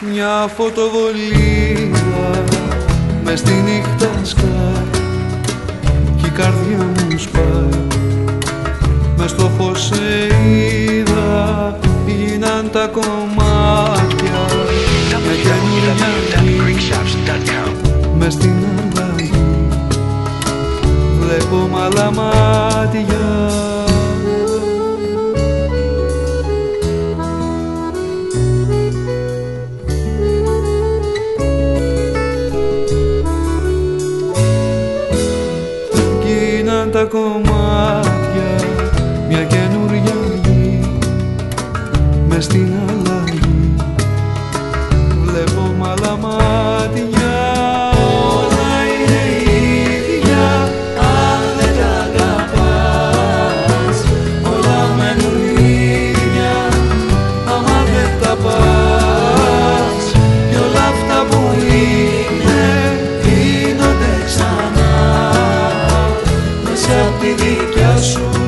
Μια φωτοβολίδα μες στη νύχτα σκάει κι η καρδιά μου σπάει. Μες στο φως σε είδα, γίναν τα κομμάτια με καινούργια γη. Μες στην αλλαγή βλέπω μ' άλλα μάτια. Γίναν τα κομμάτια μια καινούρια γη. Μες στην αλλαγή βλέπω μ' άλλα μάτια. Όλα είναι ίδια αν δεν τα αγαπάς. Όλα μένουν ίδια άμα δεν τα πας. Κι όλα αυτά που είναι γίνονται ξανά μέσα απ' τη δικιά σου